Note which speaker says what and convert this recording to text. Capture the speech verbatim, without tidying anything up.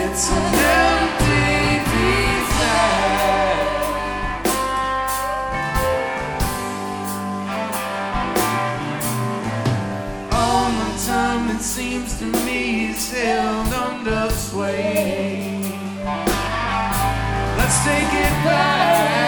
Speaker 1: it's an empty desire. All my time, it seems to me, is held under sway. Let's take it back.